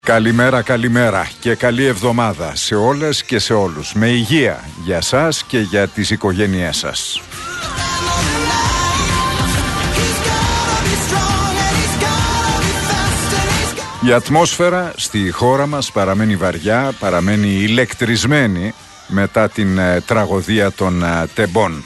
Καλημέρα, καλημέρα και καλή εβδομάδα σε όλες και σε όλους. Με υγεία για σας και για τις οικογένειές σας. Η ατμόσφαιρα στη χώρα μας παραμένει βαριά, παραμένει ηλεκτρισμένη μετά την τραγωδία των τεμπών.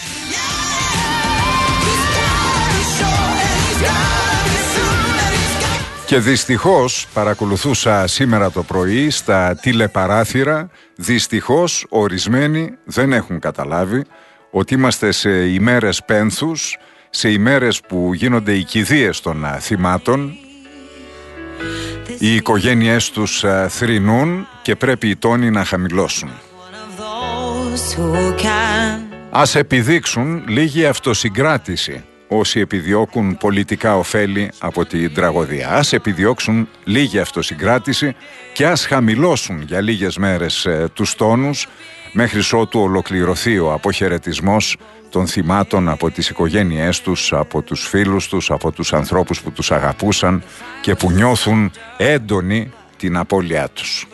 Και δυστυχώς παρακολουθούσα σήμερα το πρωί στα τηλεπαράθυρα, δυστυχώς ορισμένοι δεν έχουν καταλάβει ότι είμαστε σε ημέρες πένθους, σε ημέρες που γίνονται οι κηδείες των θυμάτων. Οι οικογένειές τους θρηνούν και πρέπει οι τόνοι να χαμηλώσουν. Ας επιδείξουν λίγη αυτοσυγκράτηση όσοι επιδιώκουν πολιτικά ωφέλη από την τραγωδία. Ας επιδιώξουν λίγη αυτοσυγκράτηση και ας χαμηλώσουν για λίγες μέρες τους τόνους μέχρι ότου ολοκληρωθεί ο αποχαιρετισμός των θυμάτων από τις οικογένειές τους, από τους φίλους τους, από τους ανθρώπους που τους αγαπούσαν και που νιώθουν έντονη την απώλειά τους.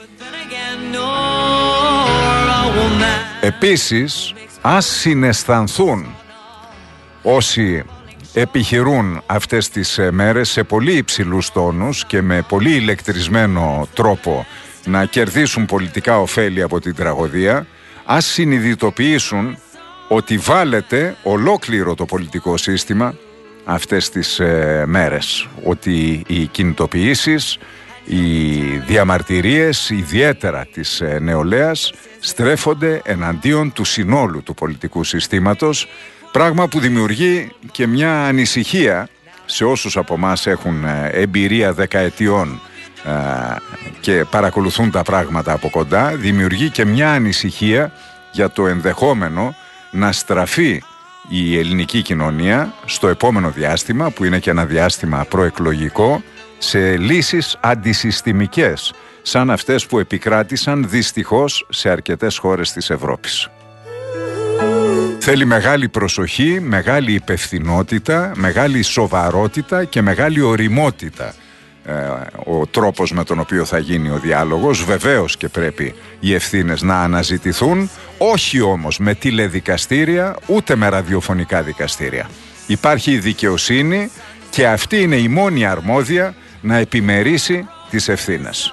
Επίσης, ας συναισθανθούν όσοι επιχειρούν αυτές τις μέρες σε πολύ υψηλούς τόνους και με πολύ ηλεκτρισμένο τρόπο να κερδίσουν πολιτικά ωφέλη από την τραγωδία. Ας συνειδητοποιήσουν ότι βάλετε ολόκληρο το πολιτικό σύστημα αυτές τις μέρες, ότι οι κινητοποιήσεις, οι διαμαρτυρίες, ιδιαίτερα της νεολαίας, στρέφονται εναντίον του συνόλου του πολιτικού συστήματος, πράγμα που δημιουργεί και μια ανησυχία σε όσους από εμάς έχουν εμπειρία δεκαετιών και παρακολουθούν τα πράγματα από κοντά. Δημιουργεί και μια ανησυχία για το ενδεχόμενο να στραφεί η ελληνική κοινωνία στο επόμενο διάστημα, που είναι και ένα διάστημα προεκλογικό, σε λύσεις αντισυστημικές, σαν αυτές που επικράτησαν δυστυχώς σε αρκετές χώρες της Ευρώπης. Θέλει μεγάλη προσοχή, μεγάλη υπευθυνότητα, μεγάλη σοβαρότητα και μεγάλη ωριμότητα ο τρόπος με τον οποίο θα γίνει ο διάλογος. Βεβαίως και πρέπει οι ευθύνες να αναζητηθούν, όχι όμως με τηλεδικαστήρια ούτε με ραδιοφωνικά δικαστήρια. Υπάρχει η δικαιοσύνη και αυτή είναι η μόνη αρμόδια να επιμερίσει τις ευθύνες.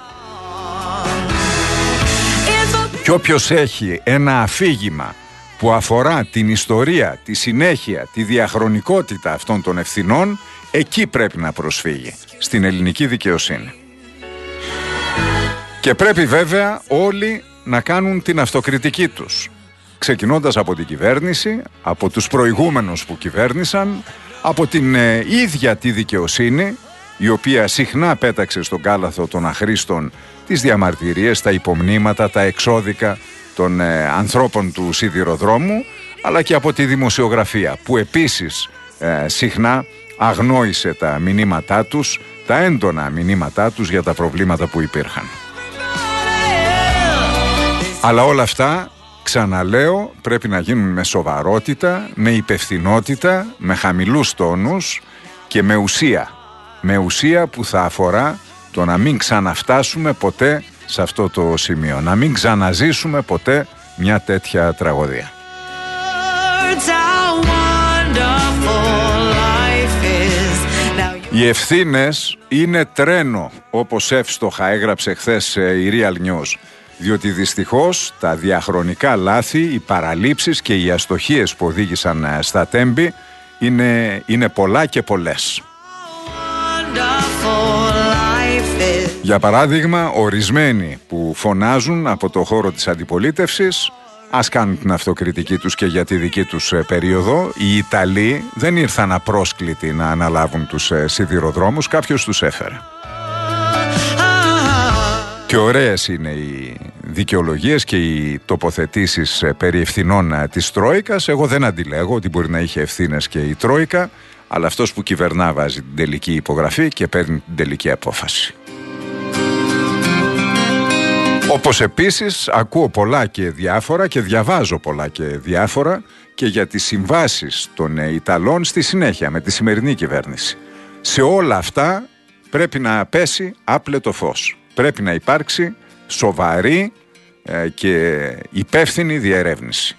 Και όποιος έχει ένα αφήγημα που αφορά την ιστορία, τη συνέχεια, τη διαχρονικότητα αυτών των ευθυνών, εκεί πρέπει να προσφύγει, στην ελληνική δικαιοσύνη. Και πρέπει βέβαια όλοι να κάνουν την αυτοκριτική τους, ξεκινώντας από την κυβέρνηση, από τους προηγούμενους που κυβέρνησαν, από την ίδια τη δικαιοσύνη, η οποία συχνά πέταξε στον κάλαθο των αχρήστων τις διαμαρτυρίες, τα υπομνήματα, τα εξώδικα των ανθρώπων του σιδηροδρόμου, αλλά και από τη δημοσιογραφία, που επίσης συχνά αγνόησε τα μηνύματά τους, τα έντονα μηνύματά τους για τα προβλήματα που υπήρχαν. Αλλά όλα αυτά, ξαναλέω, πρέπει να γίνουν με σοβαρότητα, με υπευθυνότητα, με χαμηλούς τόνους και με ουσία. Με ουσία που θα αφορά το να μην ξαναφτάσουμε ποτέ σε αυτό το σημείο, να μην ξαναζήσουμε ποτέ μια τέτοια τραγωδία. Οι ευθύνες είναι τρένο, όπως εύστοχα έγραψε χθες η Real News, διότι δυστυχώς τα διαχρονικά λάθη, οι παραλήψεις και οι αστοχίες που οδήγησαν στα τέμπη είναι πολλά και πολλές. Για παράδειγμα, ορισμένοι που φωνάζουν από το χώρο της αντιπολίτευσης, ας κάνουν την αυτοκριτική τους και για τη δική τους περίοδο. Οι Ιταλοί δεν ήρθαν απρόσκλητοι να αναλάβουν τους σιδηροδρόμους, κάποιος τους έφερε. Και ωραίες είναι οι δικαιολογίες και οι τοποθετήσεις περί ευθυνών της Τρόικας. Εγώ δεν αντιλέγω ότι μπορεί να είχε ευθύνες και η Τρόικα, αλλά αυτός που κυβερνά βάζει την τελική υπογραφή και παίρνει την τελική απόφαση. Όπως επίσης ακούω πολλά και διάφορα και διαβάζω πολλά και διάφορα και για τις συμβάσεις των Ιταλών στη συνέχεια με τη σημερινή κυβέρνηση. Σε όλα αυτά πρέπει να πέσει άπλετο φως. Πρέπει να υπάρξει σοβαρή και υπεύθυνη διερεύνηση.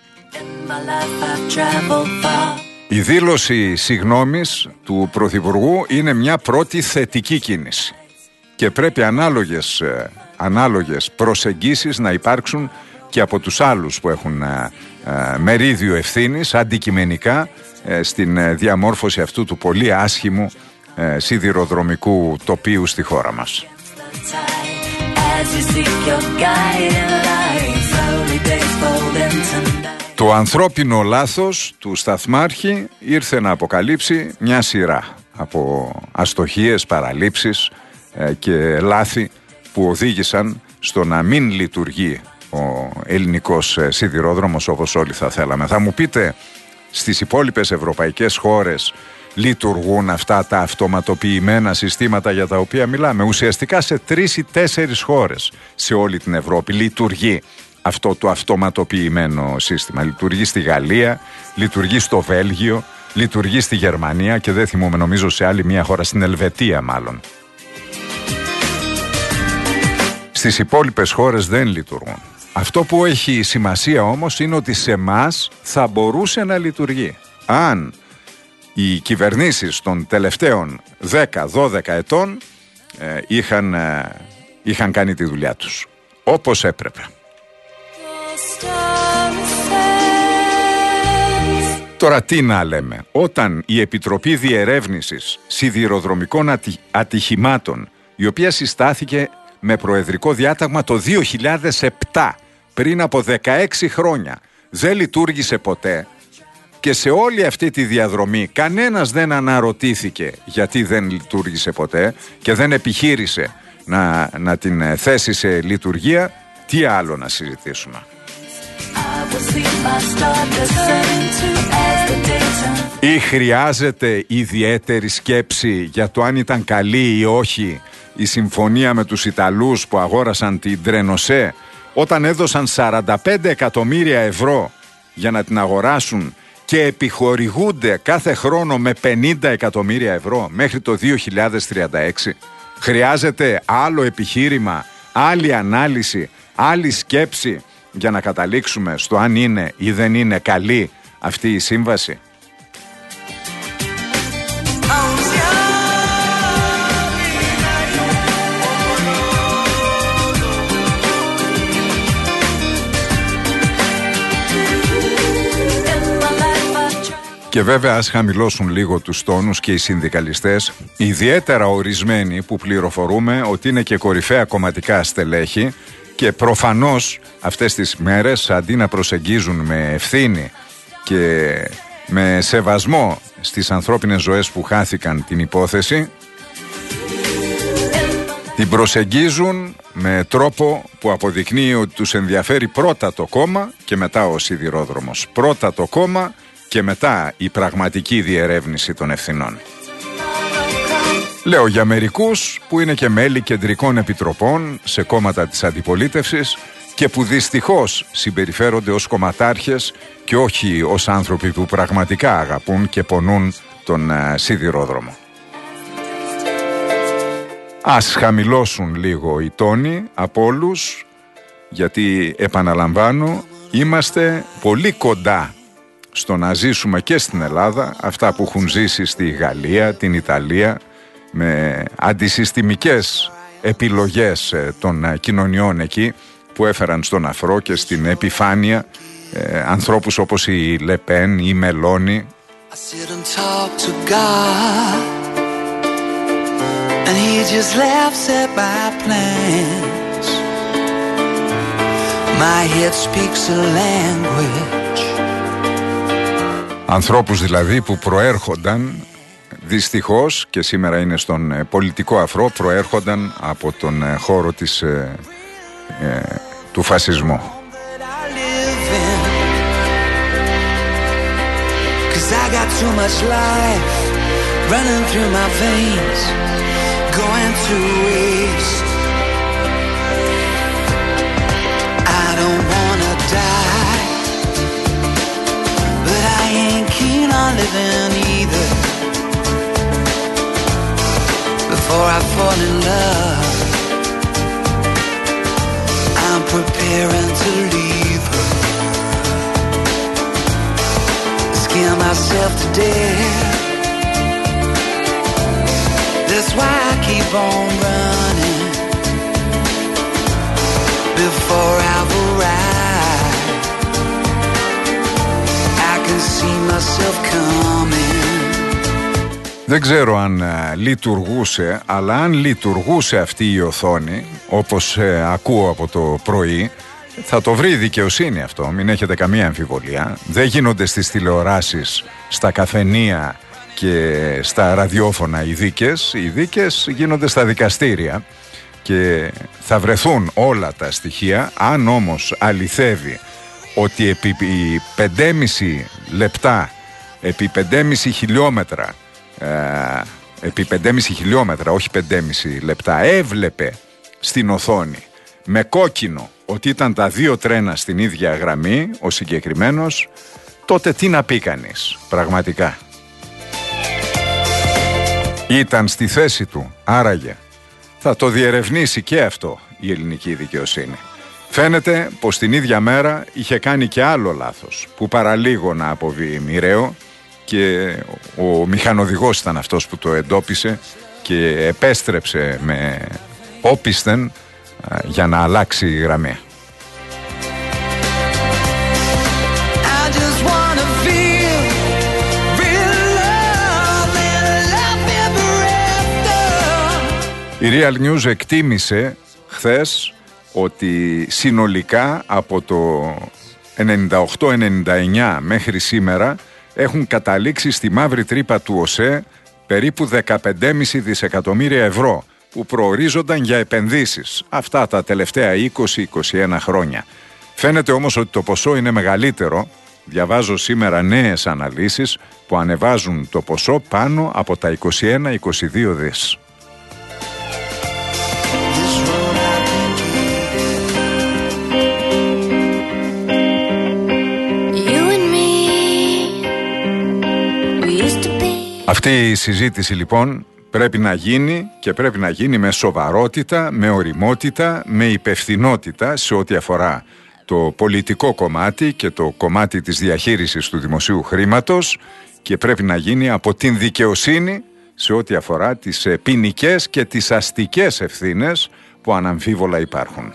Η δήλωση συγγνώμης του Πρωθυπουργού είναι μια πρώτη θετική κίνηση και πρέπει ανάλογες προσεγγίσεις να υπάρξουν και από τους άλλους που έχουν μερίδιο ευθύνης αντικειμενικά στην διαμόρφωση αυτού του πολύ άσχημου σιδηροδρομικού τοπίου στη χώρα μας. Το ανθρώπινο λάθος του σταθμάρχη ήρθε να αποκαλύψει μια σειρά από αστοχίες, παραλήψεις και λάθη που οδήγησαν στο να μην λειτουργεί ο ελληνικός σιδηρόδρομος όπως όλοι θα θέλαμε. Θα μου πείτε, στις υπόλοιπες ευρωπαϊκές χώρες λειτουργούν αυτά τα αυτοματοποιημένα συστήματα για τα οποία μιλάμε? Ουσιαστικά σε 3 ή 4 χώρες σε όλη την Ευρώπη λειτουργεί αυτό το αυτοματοποιημένο σύστημα. Λειτουργεί στη Γαλλία, λειτουργεί στο Βέλγιο, λειτουργεί στη Γερμανία και δεν θυμούμαι, νομίζω σε άλλη μια χώρα, στην Ελβετία μάλλον. Στις υπόλοιπες χώρες δεν λειτουργούν. Αυτό που έχει σημασία όμως είναι ότι σε εμάς θα μπορούσε να λειτουργεί αν οι κυβερνήσεις των τελευταίων 10-12 ετών είχαν κάνει τη δουλειά τους όπως έπρεπε. Τώρα τι να λέμε, όταν η Επιτροπή Διερεύνησης Σιδηροδρομικών Ατυχημάτων, η οποία συστάθηκε με προεδρικό διάταγμα το 2007, πριν από 16 χρόνια, δεν λειτουργήσε ποτέ και σε όλη αυτή τη διαδρομή κανένας δεν αναρωτήθηκε γιατί δεν λειτουργήσε ποτέ και δεν επιχείρησε να την θέσει σε λειτουργία, τι άλλο να συζητήσουμε? Ή χρειάζεται ιδιαίτερη σκέψη για το αν ήταν καλή ή όχι η συμφωνία με τους Ιταλούς που αγόρασαν την Τρενοσέ, όταν έδωσαν 45 εκατομμύρια ευρώ για να την αγοράσουν και επιχορηγούνται κάθε χρόνο με 50 εκατομμύρια ευρώ μέχρι το 2036? Χρειάζεται άλλο επιχείρημα, άλλη ανάλυση, άλλη σκέψη για να καταλήξουμε στο αν είναι ή δεν είναι καλή αυτή η σύμβαση? Και βέβαια ας χαμηλώσουν λίγο τους τόνους και οι συνδικαλιστές, ιδιαίτερα ορισμένοι που πληροφορούμε ότι είναι και κορυφαία κομματικά στελέχη και προφανώς αυτές τις μέρες αντί να προσεγγίζουν με ευθύνη και με σεβασμό στις ανθρώπινες ζωές που χάθηκαν την υπόθεση, την προσεγγίζουν με τρόπο που αποδεικνύει ότι τους ενδιαφέρει πρώτα το κόμμα και μετά ο σιδηρόδρομος. Πρώτα το κόμμα και μετά η πραγματική διερεύνηση των ευθυνών. Λέω για μερικούς που είναι και μέλη κεντρικών επιτροπών σε κόμματα της αντιπολίτευσης και που δυστυχώς συμπεριφέρονται ως κομματάρχες και όχι ως άνθρωποι που πραγματικά αγαπούν και πονούν τον σιδηρόδρομο. Ας χαμηλώσουν λίγο οι τόνοι από όλους, γιατί επαναλαμβάνω, είμαστε πολύ κοντά στο να ζήσουμε και στην Ελλάδα αυτά που έχουν ζήσει στη Γαλλία, την Ιταλία, με αντισυστημικές επιλογές των κοινωνιών εκεί που έφεραν στον αφρό και στην επιφάνεια ανθρώπους όπως η Λεπέν, η Μελώνη. Ανθρώπους δηλαδή που προέρχονταν, δυστυχώς και σήμερα είναι στον πολιτικό αφρό, προέρχονταν από τον χώρο του φασισμού. Before I fall in love myself to death. That's why I keep on running before I've arrived. I can see myself coming. Δεν ξέρω αν λειτουργούσε, αλλά αν λειτουργούσε αυτή η οθόνη, όπως ακούω από το πρωί, θα το βρει η δικαιοσύνη αυτό, μην έχετε καμία αμφιβολία. Δεν γίνονται στις τηλεοράσεις, στα καφενεία και στα ραδιόφωνα οι δίκες γίνονται στα δικαστήρια και θα βρεθούν όλα τα στοιχεία. Αν όμως αληθεύει ότι επί 5,5 λεπτά, επί 5,5 χιλιόμετρα, επί 5,5 χιλιόμετρα, όχι 5,5 λεπτά, έβλεπε στην οθόνη με κόκκινο ότι ήταν τα δύο τρένα στην ίδια γραμμή, ο συγκεκριμένος, τότε τι να πει κανείς, πραγματικά. Ήταν στη θέση του, άραγε θα το διερευνήσει και αυτό η ελληνική δικαιοσύνη. Φαίνεται πως την ίδια μέρα είχε κάνει και άλλο λάθος, που παραλίγο να αποβεί μοιραίο, και ο μηχανοδηγός ήταν αυτός που το εντόπισε και επέστρεψε με όπισθεν για να αλλάξει η γραμμή. Η Real News εκτίμησε χθες ότι συνολικά από το 98-99 μέχρι σήμερα έχουν καταλήξει στη μαύρη τρύπα του ΟΣΕ περίπου 15,5 δισεκατομμύρια ευρώ που προορίζονταν για επενδύσεις αυτά τα τελευταία 20-21 χρόνια. Φαίνεται όμως ότι το ποσό είναι μεγαλύτερο. Διαβάζω σήμερα νέες αναλύσεις που ανεβάζουν το ποσό πάνω από τα 21-22 δις. Αυτή η συζήτηση λοιπόν πρέπει να γίνει και πρέπει να γίνει με σοβαρότητα, με ωριμότητα, με υπευθυνότητα σε ό,τι αφορά το πολιτικό κομμάτι και το κομμάτι της διαχείρισης του δημοσίου χρήματος, και πρέπει να γίνει από την δικαιοσύνη σε ό,τι αφορά τις ποινικές και τις αστικές ευθύνες που αναμφίβολα υπάρχουν.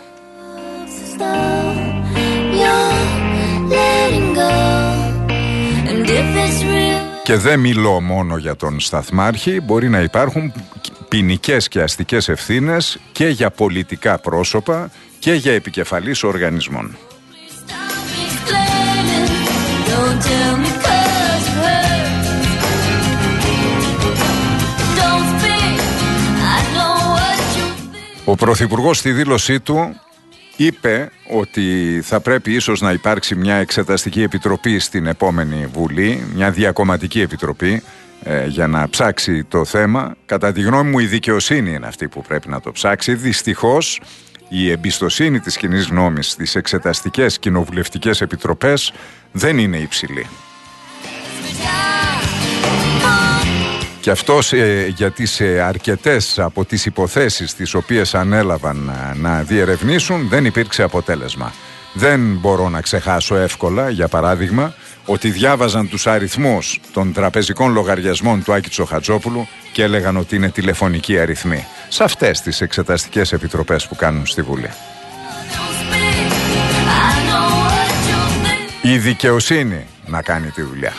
Και δεν μιλώ μόνο για τον σταθμάρχη, μπορεί να υπάρχουν ποινικές και αστικές ευθύνες και για πολιτικά πρόσωπα και για επικεφαλής οργανισμών. Ο Πρωθυπουργός στη δήλωσή του είπε ότι θα πρέπει ίσως να υπάρξει μια εξεταστική επιτροπή στην επόμενη Βουλή, μια διακομματική επιτροπή για να ψάξει το θέμα. Κατά τη γνώμη μου η δικαιοσύνη είναι αυτή που πρέπει να το ψάξει. Δυστυχώς η εμπιστοσύνη της κοινής γνώμης στις εξεταστικές κοινοβουλευτικές επιτροπές δεν είναι υψηλή. Και αυτό γιατί σε αρκετές από τις υποθέσεις τις οποίες ανέλαβαν να διερευνήσουν δεν υπήρξε αποτέλεσμα. Δεν μπορώ να ξεχάσω εύκολα, για παράδειγμα, ότι διάβαζαν τους αριθμούς των τραπεζικών λογαριασμών του Άκη Τσοχατζόπουλου και έλεγαν ότι είναι τηλεφωνικοί αριθμοί. Σε αυτές τις εξεταστικές επιτροπές που κάνουν στη Βουλή. Η δικαιοσύνη να κάνει τη δουλειά.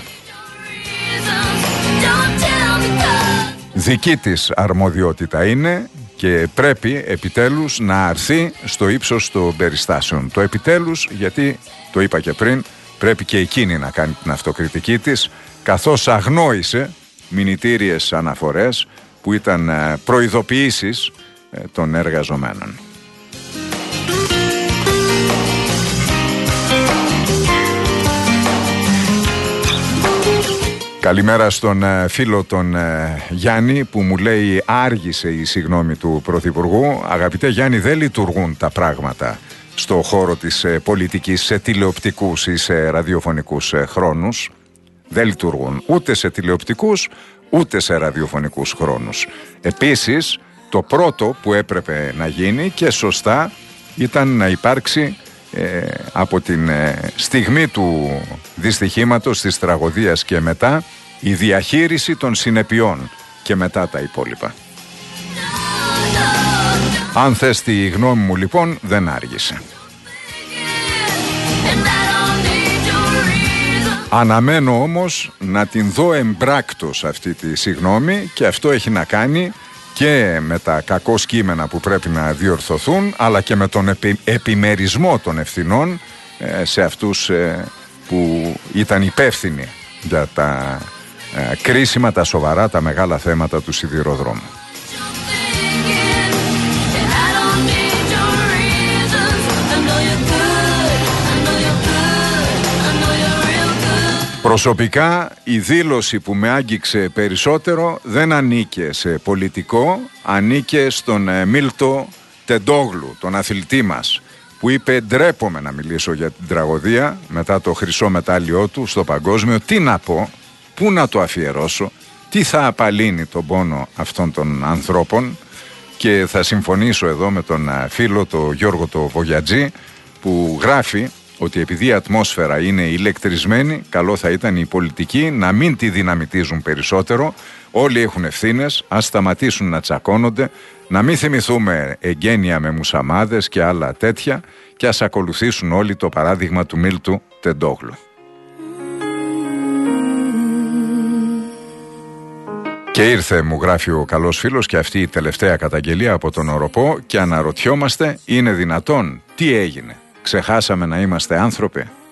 Δική της αρμοδιότητα είναι και πρέπει επιτέλους να αρθεί στο ύψος των περιστάσεων. Το επιτέλους, γιατί το είπα και πριν, πρέπει και εκείνη να κάνει την αυτοκριτική της, καθώς αγνόησε μηνυτήριες αναφορές που ήταν προειδοποιήσεις των εργαζομένων. Καλημέρα στον φίλο τον Γιάννη που μου λέει άργησε η συγγνώμη του Πρωθυπουργού. Αγαπητέ Γιάννη, δεν λειτουργούν τα πράγματα στο χώρο της πολιτικής σε τηλεοπτικούς ή σε ραδιοφωνικούς χρόνους. Δεν λειτουργούν ούτε σε τηλεοπτικούς ούτε σε ραδιοφωνικούς χρόνους. Επίσης, το πρώτο που έπρεπε να γίνει και σωστά ήταν να υπάρξει από την στιγμή του δυστυχήματος, της τραγωδίας και μετά, η διαχείριση των συνεπειών και μετά τα υπόλοιπα. Αν θες τη γνώμη μου λοιπόν, δεν άργησε. Αναμένω όμως να την δω εμπράκτος αυτή τη συγγνώμη, και αυτό έχει να κάνει και με τα κακώς κείμενα που πρέπει να διορθωθούν, αλλά και με τον επιμερισμό των ευθυνών σε αυτούς που ήταν υπεύθυνοι για τα κρίσιμα, τα σοβαρά, τα μεγάλα θέματα του σιδηροδρόμου. Προσωπικά η δήλωση που με άγγιξε περισσότερο δεν ανήκε σε πολιτικό, ανήκε στον Μίλτο Τεντόγλου, τον αθλητή μας, που είπε: ντρέπομαι να μιλήσω για την τραγωδία μετά το χρυσό μετάλλιό του στο παγκόσμιο. Τι να πω, πού να το αφιερώσω, τι θα απαλύνει τον πόνο αυτών των ανθρώπων. Και θα συμφωνήσω εδώ με τον φίλο, τον Γιώργο το Βογιατζή, που γράφει ότι επειδή η ατμόσφαιρα είναι ηλεκτρισμένη, καλό θα ήταν οι πολιτικοί να μην τη δυναμητίζουν περισσότερο. Όλοι έχουν ευθύνες, ας σταματήσουν να τσακώνονται, να μην θυμηθούμε εγγένεια με μουσαμάδες και άλλα τέτοια, και ας ακολουθήσουν όλοι το παράδειγμα του Μίλτου Τεντόγλου. Και ήρθε, μου γράφει ο καλός φίλος, και αυτή η τελευταία καταγγελία από τον Οροπό, και αναρωτιόμαστε, είναι δυνατόν, τι έγινε, ξεχάσαμε να είμαστε άνθρωποι?